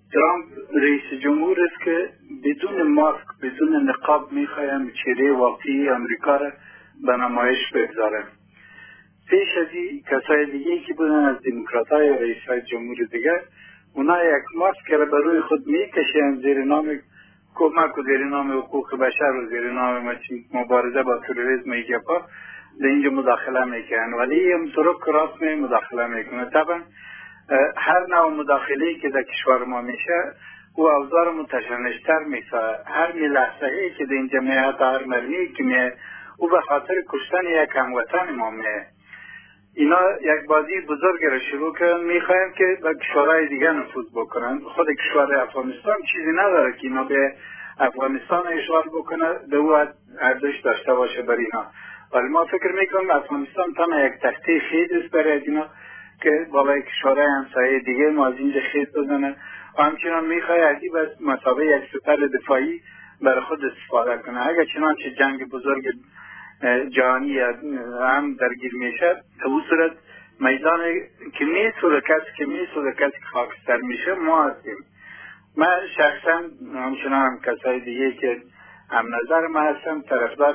ترامپ رئیس جمهور است که بدون ماسک بدون نقاب میخوایم چهره واقعی امریکا را به نمایش بگذاره. پیش از این کسای دیگه که بودن از دموکراتای رئیس جمهور دیگه، اونا یک ماسک را به روی خود میکشن زیر نام کمک و زیر نام حقوق بشر و زیر نام مبارزه با تروریسم ایجاپا در اینجا مداخله میکنن، ولی هم طرق راست مداخله میکنه. طبعا هر نوع مداخله که در کشور ما میشه او اوضاع متشنج‌تر میسازه. هر لحظه‌ای که در این جمعیت هر مرمی که میه او به خاطر کشتن یک هموطن ما میه. اینا یک بازی بزرگ را شروع کردن، میخوایم که به کشورهای دیگه نفوذ بکنن. خود کشور افغانستان چیزی نداره که اینا به افغانستان اشغال بکنه، به او ارزش داشته باشه بر اینا. ولی ما فکر میکنم افغانستان تنها یک تخته خیلی است برای اینا که بالای کشورهای همسایه دیگه ما از اینجا خیلی بزنه و همچنان میخواه عجیب از مسابقه یک سپر دفاعی برای خود استفاده کنه. اگر چنانچه جنگ بزرگ جهانی هم درگیر میشه، به اون صورت میدان که میسوره کسی که خاکستر میشه ما هستیم. من شخصا همچنان هم کسای دیگه که هم نظر ما هستم طرفدار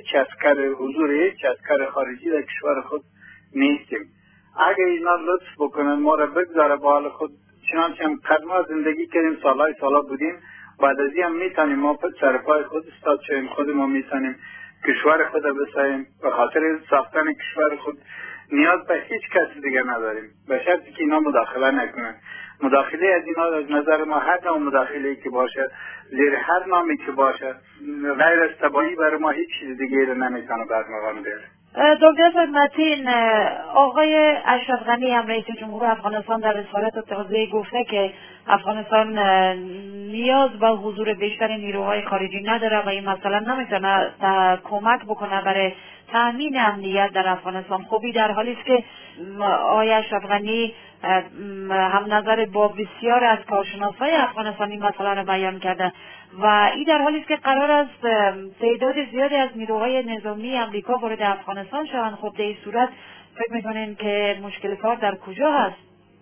حضور هیچ عسکر خارجی در کشور خود نیستیم. اگر اینا لطف بکنن ما را بگذاره با حال خود، چنانچه هم قدما زندگی کردیم سالا بودیم، بعد از این هم میتونیم ما سرپای خود استاد شویم، خود ما میتونیم کشور خود بساییم. به خاطر ساختن کشور خود نیاز به هیچ کس دیگه نداریم، به شرطی که اینا مداخله نکنن. مداخله از اینا از نظر ما هر نوع مداخله که باشه، زیر هر نامی که باشه، غیر از تباهی برای ما هیچ چیز دیگه رو نمیتونه برمغان بیاره. دکتر متین، آقای اشرف غنی هم رئیس جمهور افغانستان در رسالت تازه گفته که افغانستان نیاز به حضور بیشتر نیروهای خارجی نداره و این مثلا نمیتونه کمک بکنه برای تامین امنیت در افغانستان. خوبی در حالی است که آقای اشرف غنی هم نظر با بسیار از کارشناسای افغانستانی مسئله را بیان کرده و این در حالی است که قرار است تعداد زیادی از نیروهای نظامی امریکا وارد افغانستان شوند. خب در این صورت فکر میکنین که مشکل کار در کجا هست؟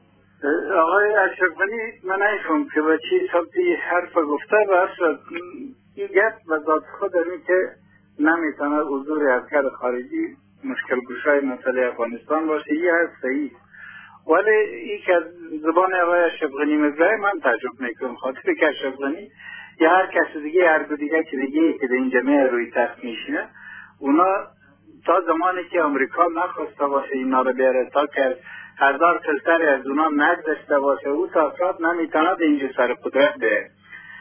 آقای اشرف غنی من نمی‌فهمم که به چی سبتی حرف گفته و اصلا این گپ و ذات خود داریم که نمیتونه حضور عسکر خارجی مشکل گشای مسئله افغانستان باشه. این حرف صحیح، ولی این که از زبان آقای اشرف غنی میگه من تعجب میکنم. خاطر که اشرف غنی یا هر کس دیگه هر دیگه که در این جمعه روی تخت میشینه، اونا تا زمانی که امریکا نخواسته باشه اینا رو بیاره، تا که هزار فلتر از اونا نگذشته باشه، او تا افراد نمیتونه به اینجا سر قدرت بیاره.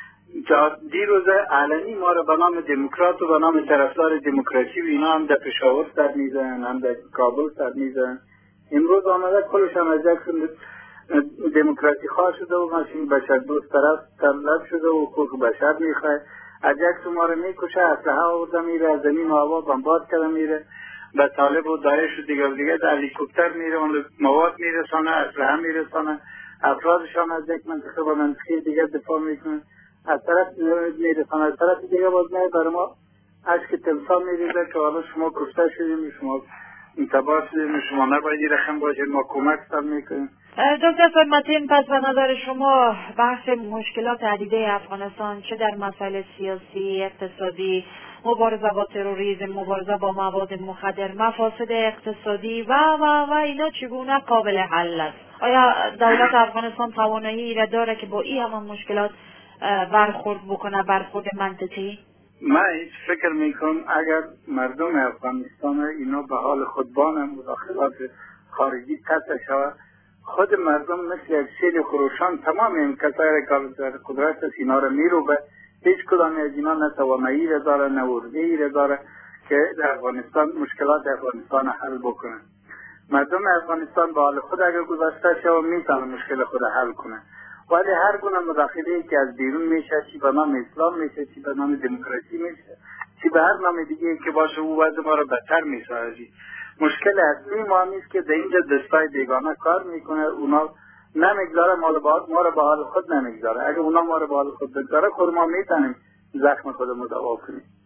تا دیروز علنی ما رو به نام دموکرات و به نام طرفدار دموکراسی و اینا هم در پشاور سر میزنن، هم در کابل سر میزنن. امروز آمده کلشان از یک دموکراسی خواه شده و ماشین بشر دوست طلب شده و حقوق بشر میخواه. از یک ما رو میکشه، اسلحه آورده میره، از زمین و هوا بمبارد کرده میره، به طالب و داعش و دیگه در هلیکوپتر میره، مواد میرسانه، اسلحه میرسانه، افرادشان از یک منطقه به منطقه دیگه دفاع میکنه، از طرف میرسانه، از طرف دیگه باز نه برای ما اشک تمثال میریزه که حالا شما کشته شدیم، شما انتباه شدیم، شما نباید رخم باشید، ما کمک سر میکنیم. دکتر متین، پس به نظر شما بحث مشکلات عدیده افغانستان چه در مسائل سیاسی، اقتصادی، مبارزه با تروریسم، مبارزه با مواد مخدر، مفاسد اقتصادی و اینا چگونه قابل حل است؟ آیا دولت افغانستان توانایی را داره که با این همه مشکلات برخورد بکنه، برخورد منطقی؟ من هیچ فکر میکنم اگر مردم افغانستان اینا به حال خودبان مداخلات خارجی قطع شود، خود مردم مثل یک سیل خروشان تمام این کسایی که در قدرت است اینا را میروبه. هیچ کدام از اینا نه توانایی را داره نه ارزه‌ای را داره که در افغانستان مشکلات افغانستان حل بکنه. مردم افغانستان به حال خود اگر گذاشته شود میتونه مشکل خود حل کنه، ولی هر گونه مداخله‌ای که از بیرون میشه، چی به نام اسلام میشه، چی به نام دموکراسی میشه، چی به هر نام دیگه که باشه، او وضع ما را بدتر میسازه. مشکل اصلی ما نیست که در اینجا دستای بیگانه کار میکنه، اونا نمیگذاره ما را به حال خود نمیگذاره. اگر اونا ما را به حال خود بگذاره، خود ما میتونیم زخم خود مداوا کنیم.